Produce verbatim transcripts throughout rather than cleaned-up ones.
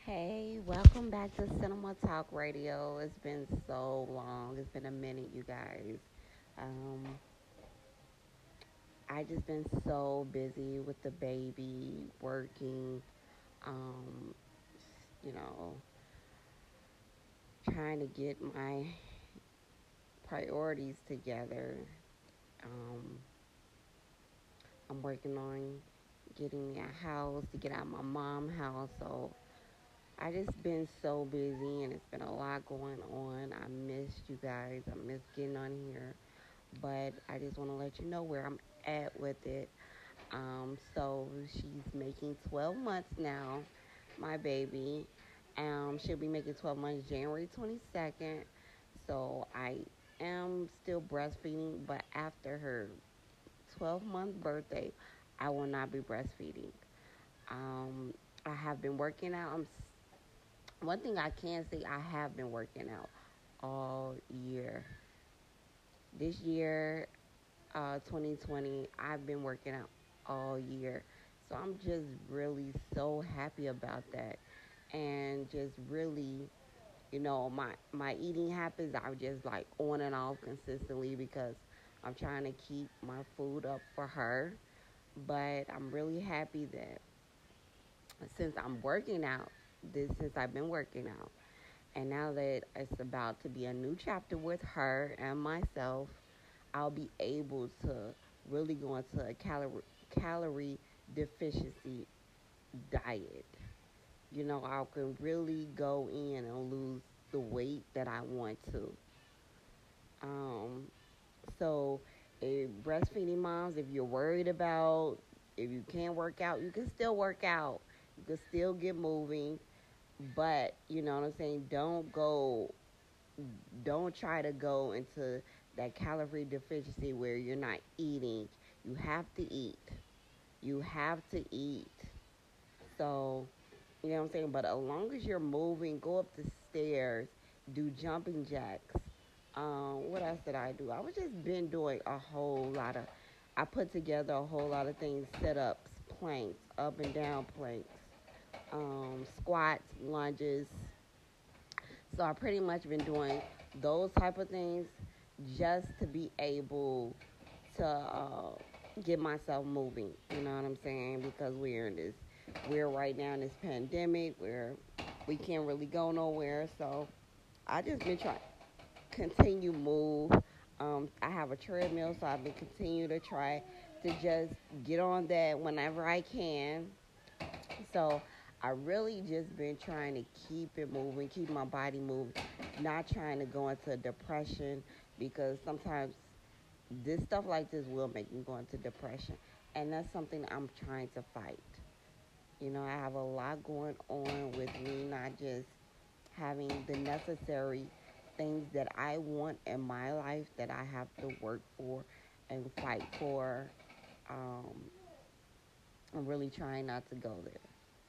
Hey, welcome back to Cinema Talk Radio. It's been so long. It's been a minute, you guys. Um, I just been so busy with the baby, working, um, you know, trying to get my priorities together. Um, I'm working on getting me a house to get out of my mom's house, so I just been so busy and it's been a lot going on. I missed you guys. I miss getting on here, but I just want to let you know where I'm at with it. Um, so she's making twelve months now, my baby. Um, she'll be making twelve months January twenty-second. So I am still breastfeeding, but after her twelve month birthday, I will not be breastfeeding. Um, I have been working out. I'm One thing I can say, I have been working out all year. This year, uh, twenty twenty, I've been working out all year. So I'm just really so happy about that. And just really, you know, my, my eating habits are just like on and off consistently because I'm trying to keep my food up for her. But I'm really happy that since I'm working out, this since I've been working out, and now that it's about to be a new chapter with her and myself, I'll be able to really go into a calorie calorie deficiency diet. You know, I can really go in and lose the weight that I want to. Um, so, if breastfeeding moms, if you're worried about if you can't work out, you can still work out. You can still get moving, but you know what I'm saying. Don't go don't try to go into that calorie deficiency where you're not eating. You have to eat. You have to eat. So, you know what I'm saying? But as long as you're moving, go up the stairs, do jumping jacks. Um, what else did I do? I was just been doing a whole lot of, I put together a whole lot of things, sit ups, planks, up and down planks, um, squats, lunges. So I pretty much been doing those type of things just to be able to uh, get myself moving. You know what I'm saying? Because we're in this, we're right now in this pandemic where we can't really go nowhere. So I just been trying to continue move. Um, I have a treadmill, so I've been continue to try to just get on that whenever I can. So I really just been trying to keep it moving, keep my body moving, not trying to go into depression because sometimes this stuff like this will make me go into depression. And that's something I'm trying to fight. You know, I have a lot going on with me, not just having the necessary things that I want in my life that I have to work for and fight for. Um, I'm really trying not to go there.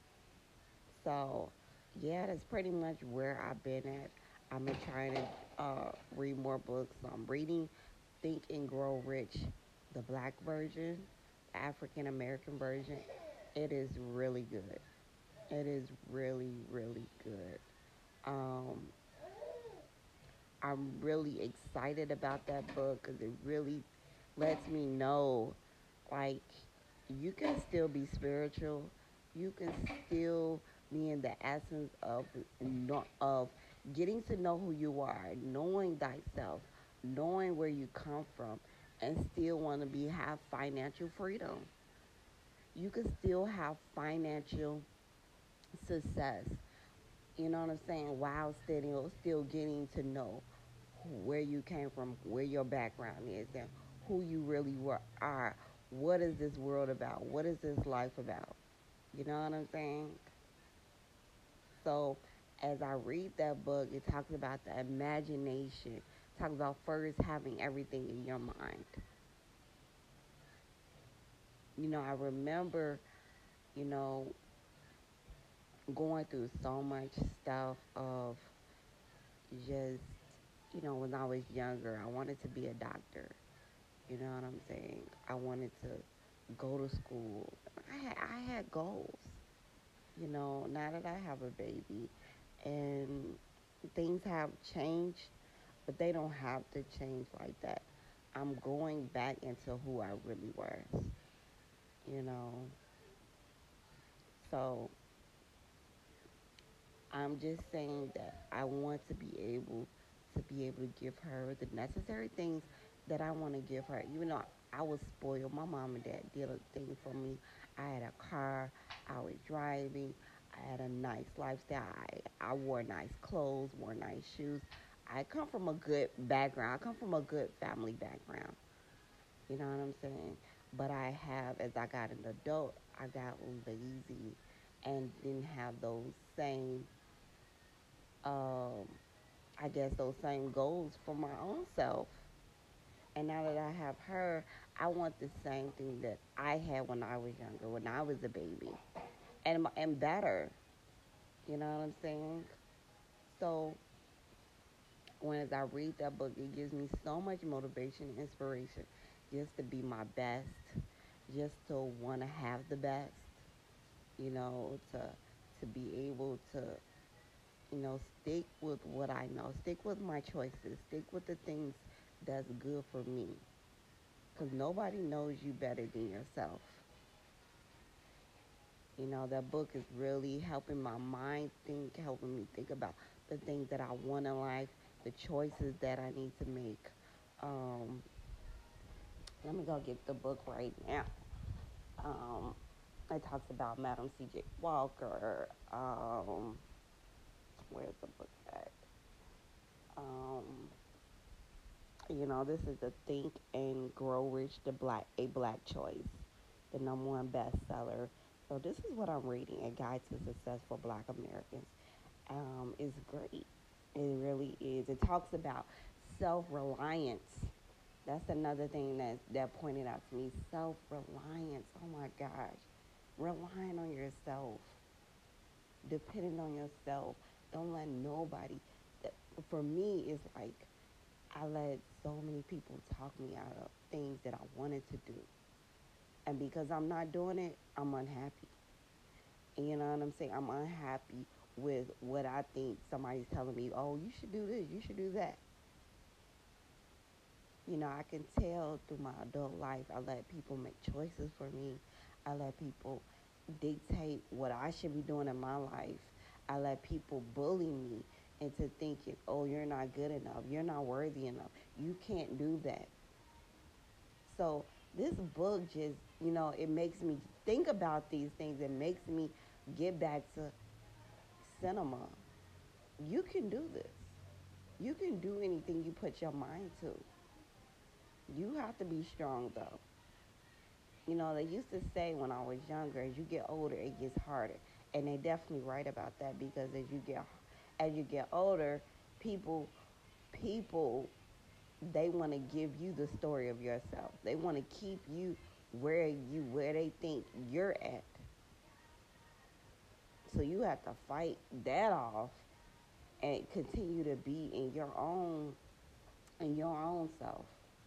So, yeah, that's pretty much where I've been at. I'm trying to uh, read more books. So I'm reading Think and Grow Rich, the black version, African American version. It is really good. It is really, really good. Um, I'm really excited about that book because it really lets me know, like, you can still be spiritual. You can still be in the essence of of getting to know who you are, knowing thyself, knowing where you come from, and still want to be have financial freedom. You can still have financial success. You know what I'm saying? While still still getting to know where you came from, where your background is, and who you really were, are. What is this world about? What is this life about? You know what I'm saying? So, as I read that book, it talks about the imagination. It talks about first having everything in your mind. You know, I remember, you know, going through so much stuff of just, you know, when I was younger, I wanted to be a doctor. You know what I'm saying? I wanted to go to school. I had I had goals. You know, now that I have a baby and things have changed, but they don't have to change like that. I'm going back into who I really was, you know. So I'm just saying that I want to be able to be able to give her the necessary things that I want to give her. Even though I was spoiled, my mom and dad did a thing for me. I had a car, I was driving, I had a nice lifestyle. I, I wore nice clothes, wore nice shoes. I come from a good background. I come from a good family background. You know what I'm saying? But I have, as I got an adult, I got lazy and didn't have those same um, I guess those same goals for my own self. And now that I have her, I want the same thing that I had when I was younger, when I was a baby, and and better. You know what I'm saying? So when as I read that book, it gives me so much motivation and inspiration, just to be my best, just to want to have the best. You know, to to be able to you know, stick with what I know. Stick with my choices. Stick with the things that's good for me. Because nobody knows you better than yourself. You know, that book is really helping my mind think, helping me think about the things that I want in life, the choices that I need to make. Um, Let me go get the book right now. Um, it talks about Madam C J. Walker. Um, where's the book at? Um, You know, this is the Think and Grow Rich, the Black a Black Choice, the number one bestseller. So this is what I'm reading: A Guide to Successful Black Americans. Um, it's great. It really is. It talks about self-reliance. That's another thing that that pointed out to me. Self-reliance. Oh my gosh, relying on yourself, depending on yourself. Don't let nobody. That, for me, it's like I let so many people talk me out of things that I wanted to do. And because I'm not doing it, I'm unhappy. And you know what I'm saying? I'm unhappy with what I think somebody's telling me, oh, you should do this, you should do that. You know, I can tell through my adult life, I let people make choices for me. I let people dictate what I should be doing in my life. I let people bully me into thinking, oh, you're not good enough. You're not worthy enough. You can't do that. So this book just, you know, it makes me think about these things. It makes me get back to cinema. You can do this. You can do anything you put your mind to. You have to be strong, though. You know, they used to say when I was younger, as you get older, it gets harder. And they definitely right about that because as you get as you get older, people people they want to give you the story of yourself. They want to keep you where you where they think you're at. So you have to fight that off and continue to be in your own in your own self.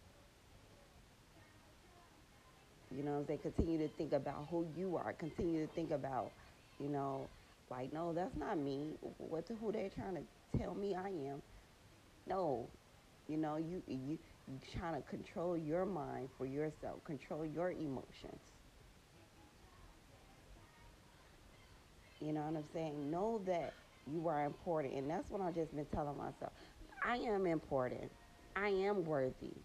You know, they continue to think about who you are. Continue to think about, you know, like no, that's not me. What to who they're trying to tell me I am. No, you know, you you you trying to control your mind for yourself. Control your emotions. You know what I'm saying? Know that you are important. And that's what I've just been telling myself. I am important. I am worthy.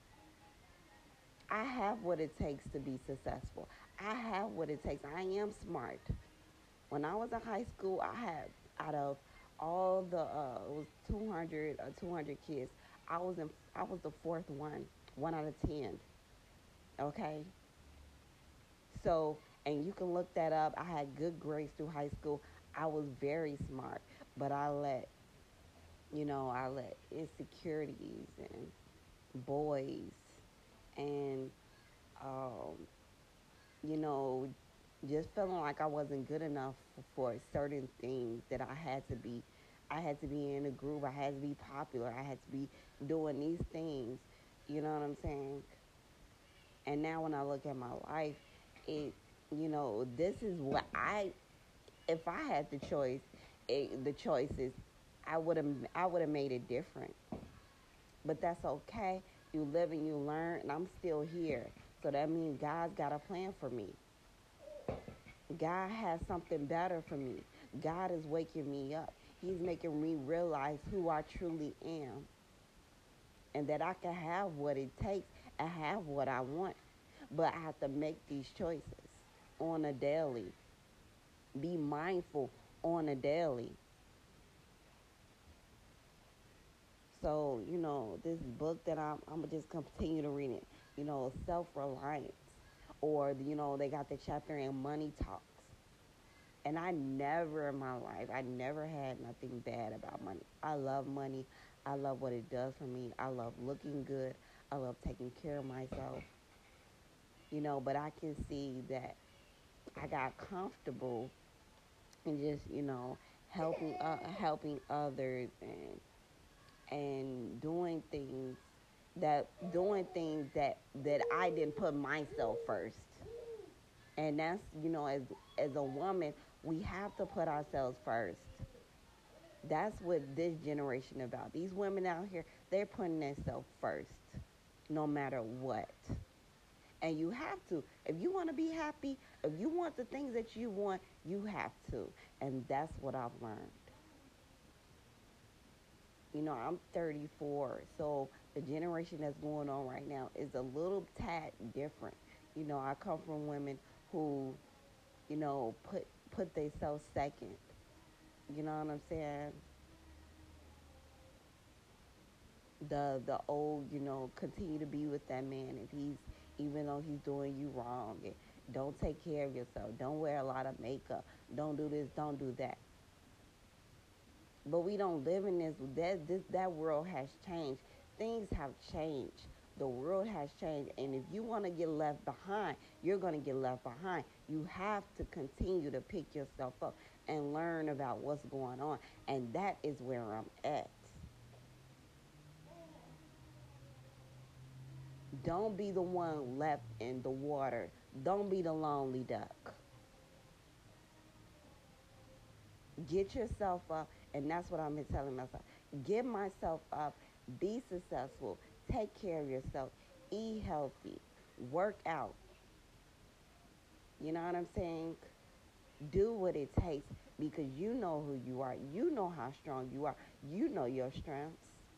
I have what it takes to be successful. I have what it takes. I am smart. When I was in high school, I had, out of all the, uh, it was two hundred or two hundred kids, I was in, I was the fourth one, one out of ten. Okay? So, and you can look that up. I had good grades through high school. I was very smart, but I let you know, I let insecurities and boys and, um, you know, just feeling like I wasn't good enough for certain things that I had to be. I had to be in a group. I had to be popular. I had to be doing these things. You know what I'm saying? And now when I look at my life, it, you know, this is what I If I had the choice, it, the choices, I would have I would have made it different. But that's okay. You live and you learn, and I'm still here. So that means God's got a plan for me. God has something better for me. God is waking me up. He's making me realize who I truly am, and that I can have what it takes and have what I want. But I have to make these choices on a daily. Be mindful on a daily. So, you know, this book that I'm, I'm going to just continue to read it, you know, self reliance. Or, you know, they got the chapter in Money Talks. And I never in my life, I never had nothing bad about money. I love money. I love what it does for me. I love looking good. I love taking care of myself. You know, but I can see that I got comfortable in just, you know, helping uh, helping others and and doing things that doing things that that I didn't put myself first. And that's, you know, as as a woman, we have to put ourselves first. That's what this generation about. These women out here, they're putting themselves first, no matter what. And you have to. If you want to be happy, if you want the things that you want, you have to. And that's what I've learned. You know, I'm thirty-four, so the generation that's going on right now is a little tad different. You know, I come from women who, you know, put put themselves second. You know what I'm saying? The the old, you know, continue to be with that man if he's even though he's doing you wrong. And don't take care of yourself. Don't wear a lot of makeup. Don't do this. Don't do that. But we don't live in this that this that world has changed. Things have changed. The world has changed, and if you want to get left behind, you're going to get left behind. You have to continue to pick yourself up and learn about what's going on, and that is where I'm at. Don't be the one left in the water. Don't be the lonely duck. Get yourself up, and that's what I'm telling myself. Get myself up, be successful, take care of yourself, eat healthy, work out. You know what I'm saying? Do what it takes because you know who you are. You know how strong you are. You know your strengths.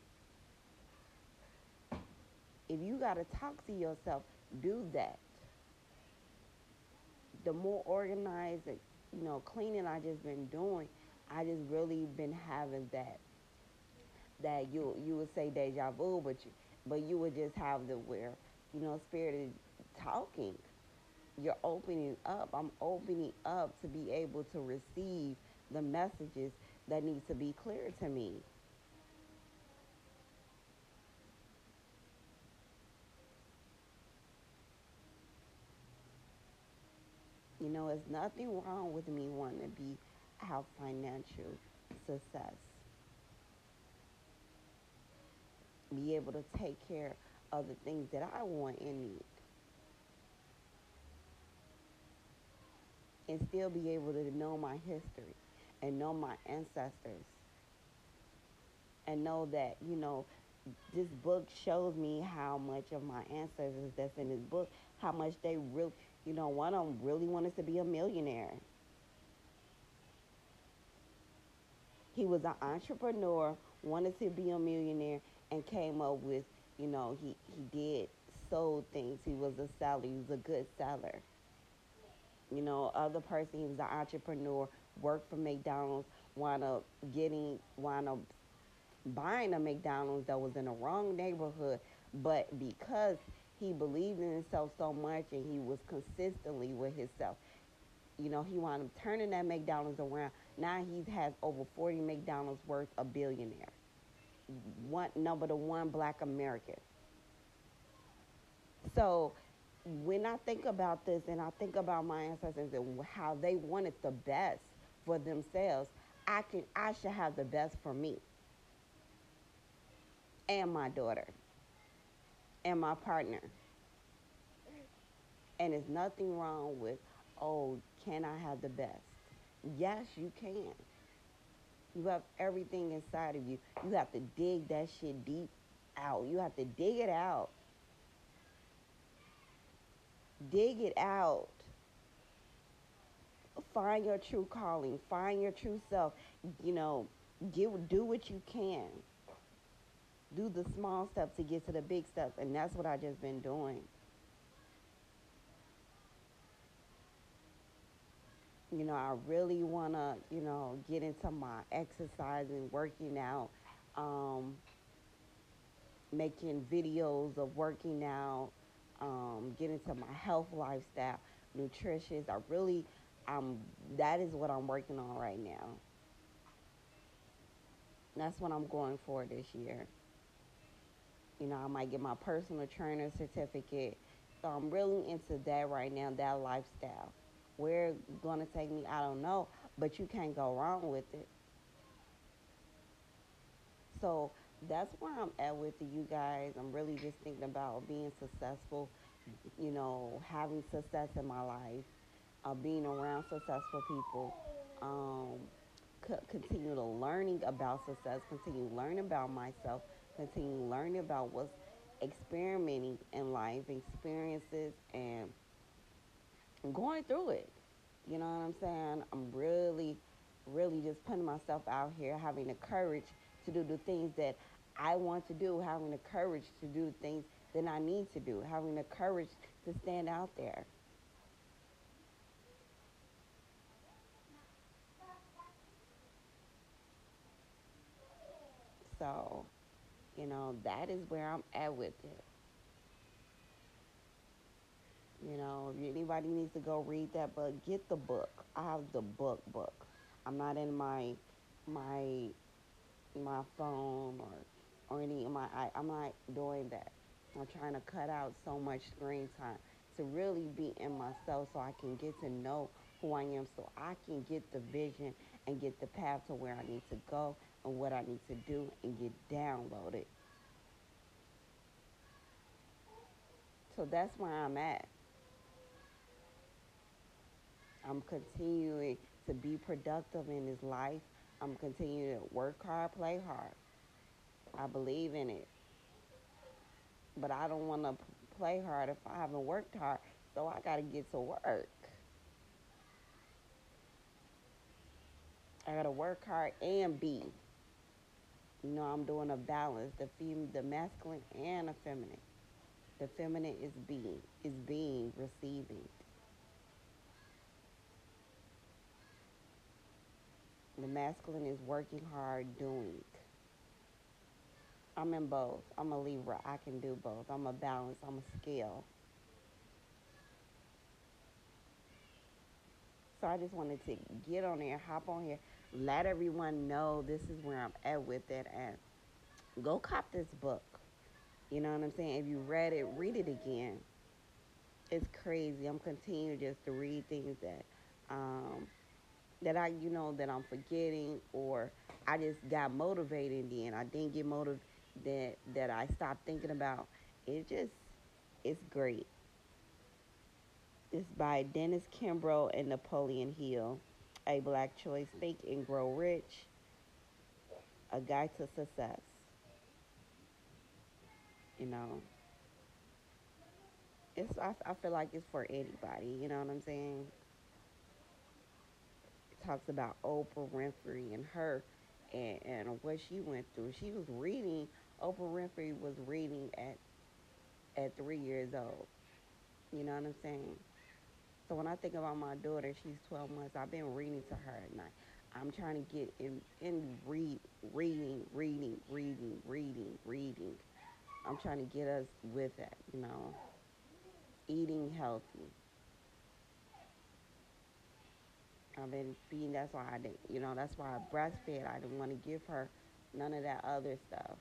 If you got to talk to yourself, do that. The more organized, you know, cleaning I just been doing, I just really been having that that you you would say deja vu, but you but you would just have the where, you know, spirit is talking. You're opening up. I'm opening up to be able to receive the messages that need to be clear to me. You know, it's nothing wrong with me wanting to be have financial success, be able to take care of the things that I want and need, and still be able to know my history and know my ancestors and know that, you know, this book shows me how much of my ancestors that's in this book, how much they really, you know, one of them really wanted to be a millionaire. He was an entrepreneur, wanted to be a millionaire, and came up with, you know, he, he did sold things. He was a seller. He was a good seller. You know, other person, he was an entrepreneur, worked for McDonald's, wound up getting, wound up buying a McDonald's that was in the wrong neighborhood, but because he believed in himself so much and he was consistently with himself, you know, he wound up turning that McDonald's around. Now he has over forty McDonald's worth a billionaire. One number the one black American. So when I think about this and I think about my ancestors and how they wanted the best for themselves, I can I should have the best for me and my daughter and my partner. And there's nothing wrong with, oh, can I have the best? Yes, you can. You have everything inside of you. You have to dig that shit deep out. You have to dig it out. Dig it out. Find your true calling. Find your true self. You know, give, do what you can. Do the small steps to get to the big steps. And that's what I just been doing. You know, I really want to, you know, get into my exercising, working out, um, making videos of working out, um, get into my health lifestyle, nutritious. I really, um, that is what I'm working on right now. That's what I'm going for this year. You know, I might get my personal trainer certificate. So I'm really into that right now, that lifestyle. Where it's going to take me, I don't know, but you can't go wrong with it. So that's where I'm at with you guys. I'm really just thinking about being successful, you know, having success in my life, uh, being around successful people, um, c- continue to learning about success, continue learning about myself, continue learning about what's experimenting in life, experiences, and going through it. You know what I'm saying? I'm really, really just putting myself out here, having the courage to do the things that I want to do, having the courage to do the things that I need to do, having the courage to stand out there. So, you know, that is where I'm at with it. You know, if anybody needs to go read that book, get the book. I have the book book. I'm not in my my my phone or or any of my I, I'm not doing that. I'm trying to cut out so much screen time to really be in myself so I can get to know who I am so I can get the vision and get the path to where I need to go and what I need to do and get downloaded. So that's where I'm at. I'm continuing to be productive in this life. I'm continuing to work hard, play hard. I believe in it. But I don't want to play hard if I haven't worked hard. So I got to get to work. I got to work hard and be. You know, I'm doing a balance, the fem- the masculine and the feminine. The feminine is being, is being, receiving. The masculine is working hard, doing. I'm in both. I'm a Libra. I can do both. I'm a balance. I'm a scale. So I just wanted to get on there, hop on here, let everyone know this is where I'm at with it, and go cop this book. You know what I'm saying? If you read it, read it again. It's crazy. I'm continuing just to read things that um, that I, you know, that I'm forgetting, or I just got motivated then. I didn't get motivated that that I stopped thinking about. It just, it's great. It's by Dennis Kimbrough and Napoleon Hill. A Black Choice: Think and Grow Rich. A Guide to Success. You know, it's I, I feel like it's for anybody. You know what I'm saying? It talks about Oprah Winfrey and her and, and what she went through. She was reading. Oprah Winfrey was reading at at three years old. You know what I'm saying? So when I think about my daughter, she's twelve months. I've been reading to her at night. I'm trying to get in in read reading, reading, reading, reading, reading. I'm trying to get us with that. You know, eating healthy. I've been feeding. That's why I didn't. You know, that's why I breastfed. I didn't want to give her none of that other stuff.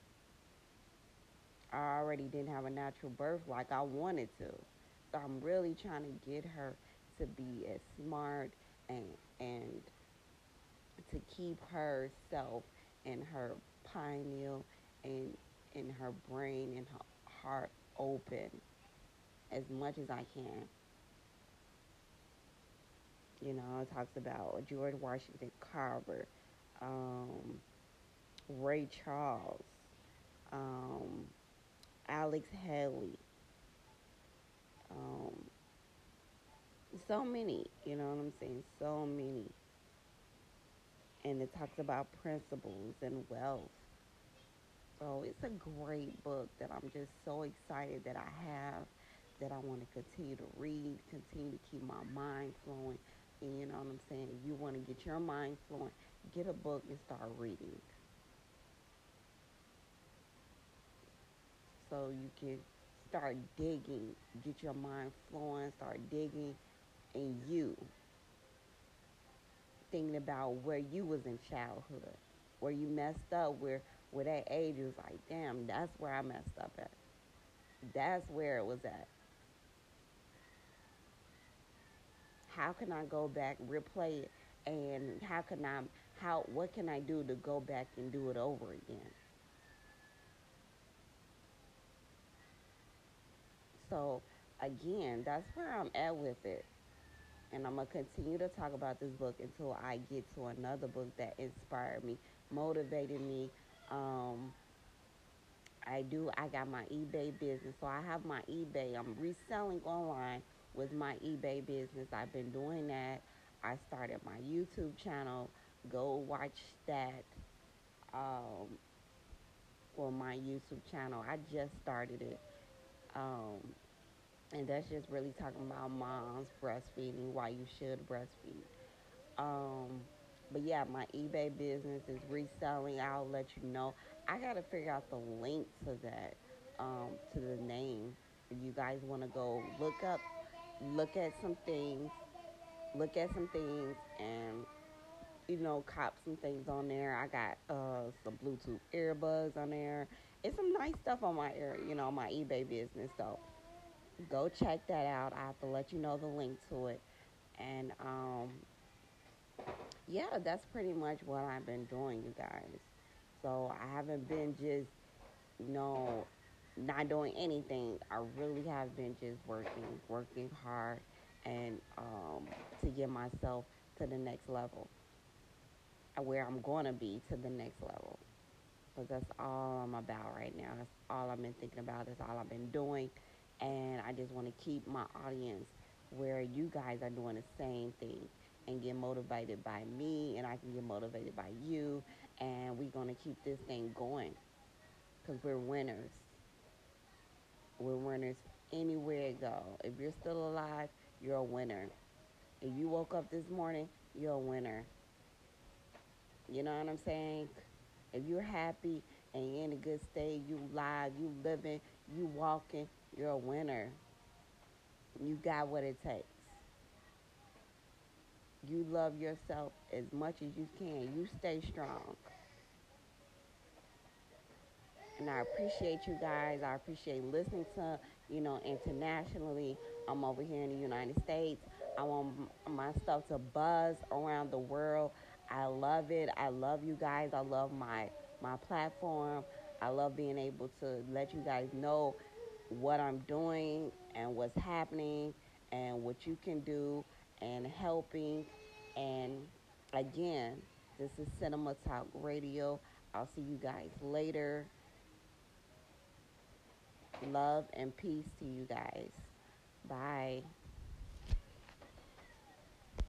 I already didn't have a natural birth like I wanted to. So I'm really trying to get her to be as smart and and to keep herself and her pineal and and her brain and her heart open as much as I can. You know, it talks about George Washington Carver, um, Ray Charles, um, Alex Haley, um, so many. You know what I'm saying? So many. And it talks about principles and wealth. So it's a great book that I'm just so excited that I have, that I want to continue to read, continue to keep my mind flowing. And you know what I'm saying? If you want to get your mind flowing, get a book and start reading. So you can start digging, get your mind flowing, start digging in you, thinking about where you was in childhood, where you messed up, where where that age was like, damn, that's where I messed up at. That's where it was at. How can I go back, replay it, and how can I, how, what can I do to go back and do it over again? So again, that's where I'm at with it. And I'm going to continue to talk about this book until I get to another book that inspired me, motivated me. Um, I do, I got my eBay business. So I have my eBay. I'm reselling online with my eBay business. I've been doing that. I started my YouTube channel. Go watch that um, for my YouTube channel. I just started it. Um, and that's just really talking about moms breastfeeding, why you should breastfeed. Um, but yeah, my eBay business is reselling. I'll let you know. I gotta figure out the link to that, um, to the name. If you guys want to go look up, look at some things, look at some things, and you know, cop some things on there. I got uh some Bluetooth earbuds on there. It's some nice stuff on my air, you know, my eBay business. So go check that out. I have to let you know the link to it. And um, yeah, that's pretty much what I've been doing, you guys. So I haven't been just, you know, not doing anything. I really have been just working, working hard, and um, to get myself to the next level, uh, where I'm going to be to the next level. Because that's all I'm about right now. That's all I've been thinking about. That's all I've been doing. And I just want to keep my audience where you guys are doing the same thing and get motivated by me, and I can get motivated by you. And we're going to keep this thing going because we're winners. We're winners anywhere you go. If you're still alive, you're a winner. If you woke up this morning, you're a winner. You know what I'm saying? If you're happy and you're in a good state, you live, you living, you walking, you're a winner. You got what it takes. You love yourself as much as you can. You stay strong. And I appreciate you guys. I appreciate listening to, you know, internationally. I'm over here in the United States. I want my stuff to buzz around the world. I love it. I love you guys. I love my my platform. I love being able to let you guys know what I'm doing and what's happening and what you can do and helping. And again, this is Cinema Talk Radio. I'll see you guys later. Love and peace to you guys. Bye.